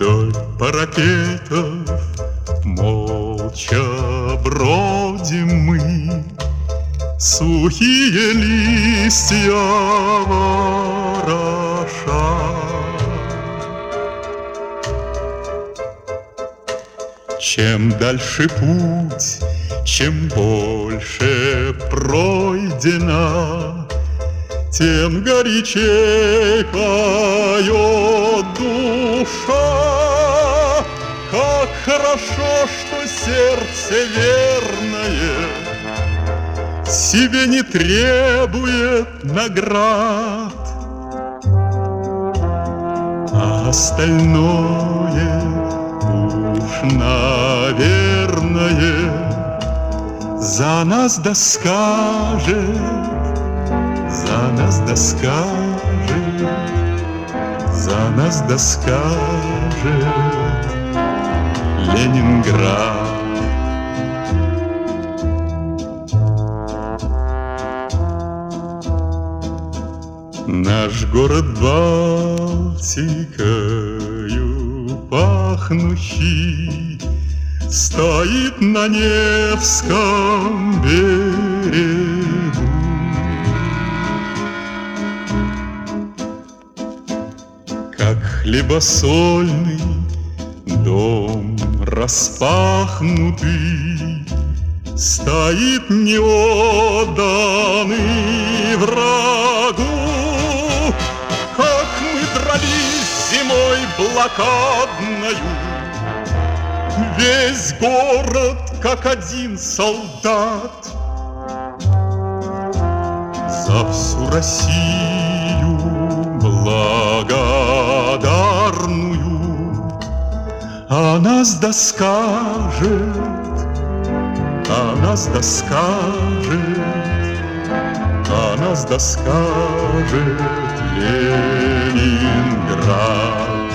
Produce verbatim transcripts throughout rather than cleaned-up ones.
Вдоль парапетов молча бродим мы, сухие листья вороша. Чем дальше путь, чем больше пройдено, тем горячей поет душа. Как хорошо, что сердце верное себе не требует наград, а остальное уж, наверное, за нас да скажет, за нас да скажет, за нас да скажет Ленинград. Наш город Балтикою пахнущий стоит на Невском берегу. Как хлебосольный дом распахнутый стоит неотданный врагу. Как мы дрались зимой блокадною, весь город как один солдат, за всю Россию благодарную. А нас да скажет, а нас да скажет, а нас да скажет Ленинград.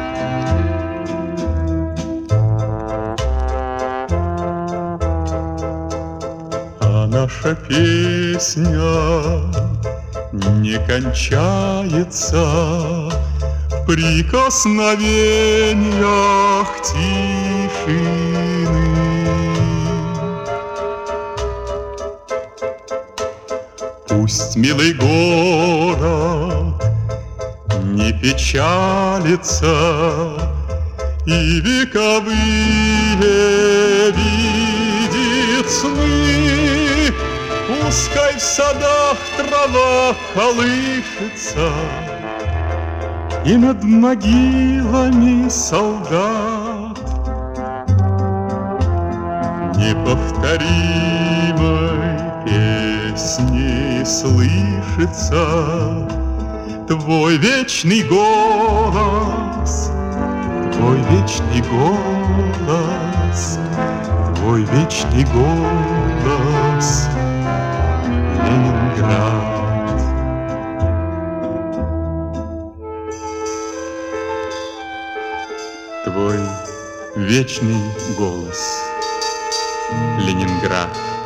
А наша песня не кончается в прикосновениях тишины. Пусть милый город не печалится и вековые видит сны. Пускай в садах трава колышется и над могилами солдат неповторимой песни слышится твой вечный голос, твой вечный голос, твой вечный голос, Ленинград. Твой вечный голос, Ленинград.